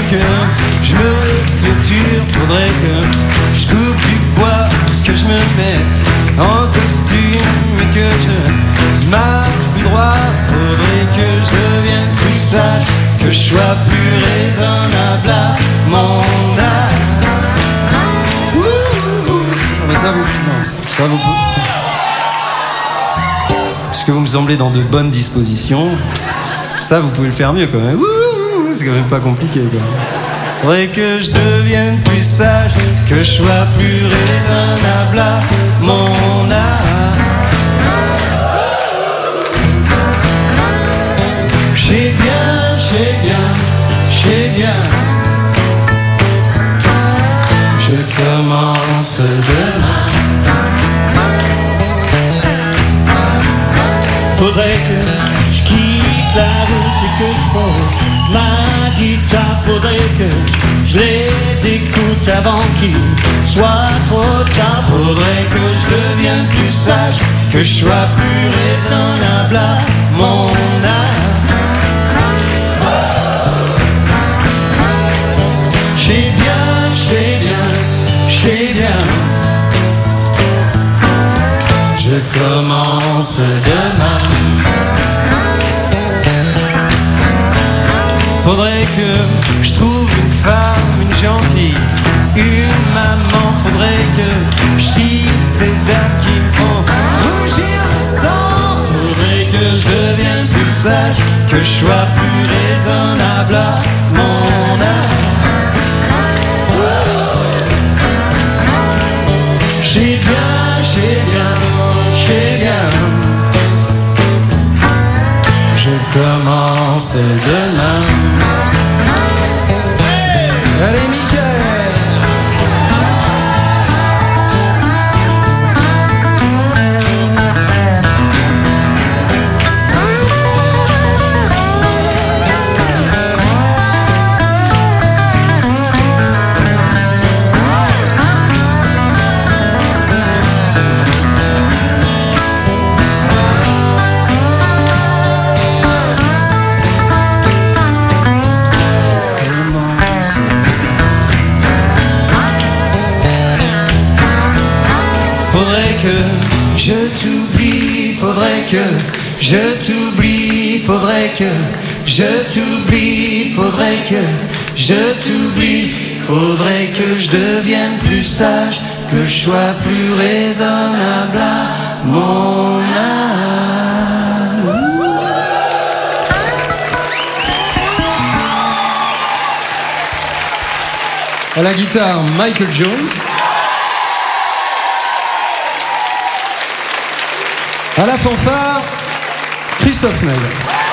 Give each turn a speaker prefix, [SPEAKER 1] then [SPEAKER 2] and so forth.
[SPEAKER 1] que je me clôture, faudrait que je coupe du bois, que je me mette en costume et que je marche plus droit. Faudrait que je devienne plus sage, que je sois plus raisonnable à mon âge. Ça vous... Puisque vous me semblez dans de bonnes dispositions, ça vous pouvez le faire mieux quand même. C'est quand même pas compliqué quoi. Faudrait que je devienne plus sage, que je sois plus raisonnable à mon âge. J'ai bien. Je commence demain.
[SPEAKER 2] Faudrait que je quitte la route et que je pose ma guitare. Faudrait que je les écoute avant qu'il soit trop tard.
[SPEAKER 1] Faudrait que je devienne plus sage, que je sois plus raisonnable à mon âge. J'ai bien. Je commence demain. Faudrait que je trouve une femme, une gentille, une maman. Faudrait que je quitte ces dames qui me font rougir le sang. Faudrait que je devienne plus sage, que je sois plus raisonnable à mon âge. J'ai bien. Je commence demain. Allez, Michael. Faudrait que je t'oublie, faudrait que je t'oublie, faudrait que je t'oublie, faudrait que je t'oublie, faudrait que je devienne plus sage, que je sois plus raisonnable à mon âge. À la guitare, Michael Jones. À la fanfare, Christophe Nel.